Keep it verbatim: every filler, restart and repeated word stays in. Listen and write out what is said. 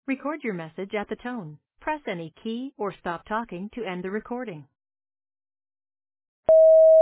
Record your message at the tone. Press any key or stop talking to end the recording.